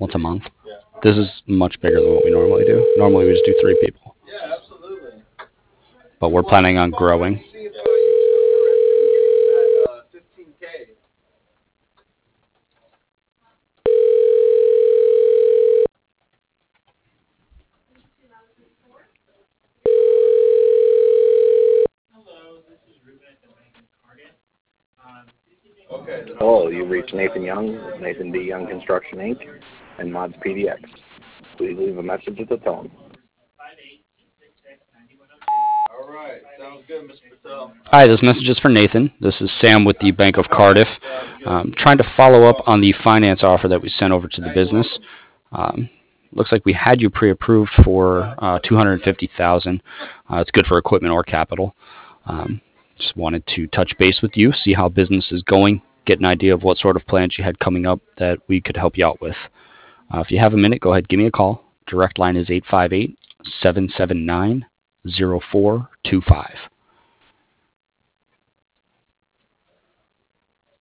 once a month. This is much bigger than what we normally do. Normally we just do 3 people. Yeah, absolutely. But we're planning on growing. See if you're still interested in that 15K. Hello, you've reached Nathan Young, Nathan D. Young Construction, Inc., and Mods PDX. Please leave a message at the tone. All right, sounds good, Mr. Patel. Hi, this message is for Nathan. This is Sam with the Bank of Cardiff. Trying to follow up on the finance offer that we sent over to the business. Looks like we had you pre-approved for $250,000. It's good for equipment or capital. Just wanted to touch base with you, see how business is going, get an idea of what sort of plans you had coming up that we could help you out with. If you have a minute, go ahead, give me a call. Direct line is 858-779-0425.